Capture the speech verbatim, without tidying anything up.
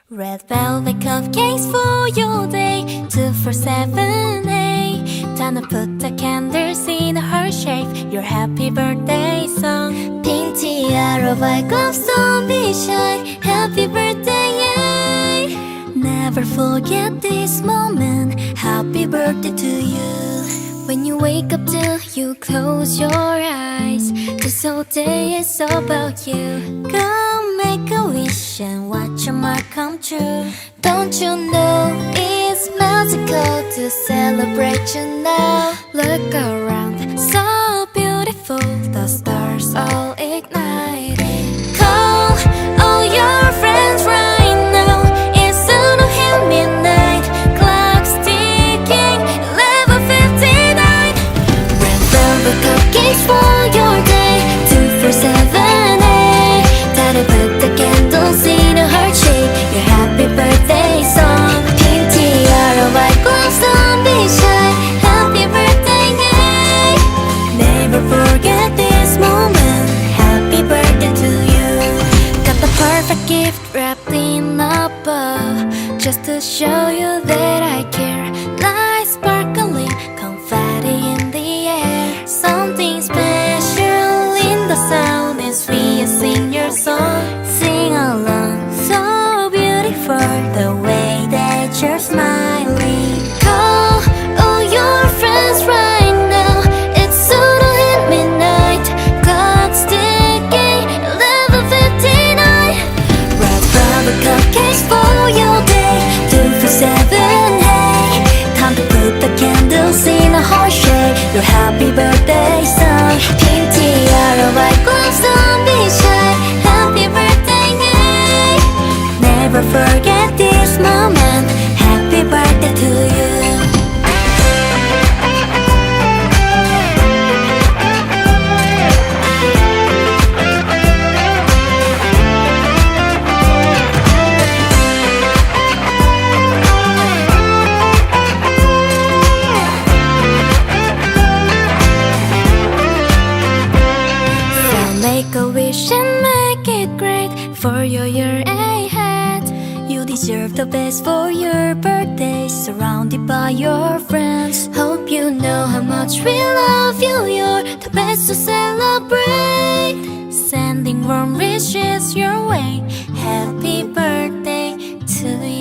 Red velvet cupcakes for your day. Two for seven, hey. Time to put the candles in a heart shape. Your happy birthday song. Pink tiara, white gloves, don't be shy. Happy birthday, yay. Never forget this moment. Happy birthday to you. When you wake up till you close your eyes, this whole day is all about you. Go make a wish and watch your mark come true. Don't you know it's magical to celebrate you now? Look around, so beautiful, the stars all igniting. Call all your friends right now. It's soon to hit midnight. Clock's ticking, eleven fifty-nine. Red velvet cupcakes for your day. Two for seven, eight. Time to put the candles in a heart shape. Your happy birthday song. Pink tiara, white gloves, don't be shy. Happy birthday, yay. Never forget this moment. Happy birthday to you. Got the perfect gift wrapped in a bow, just to show you that I care. Lights sparkling, confetti in the air. Something special in the sound as we sing your song. Sing along, so beautiful the way that you're smiling. Call all your friends right now. It's soon to hit midnight. Clock's ticking, eleven fifty-nine. Red velvet cupcakes for your day. Two for seven, hey. Time to put the candles in a heart shape. Your happy birthday song. Pink tiara, white gloves, don't be shy. Happy birthday, yay. Never forget this moment. Happy birthday to you. Make a wish and make it great for your year ahead. You deserve the best for your birthday, surrounded by your friends. Hope you know how much we love you. You're the best to celebrate. Sending warm wishes your way. Happy birthday to you.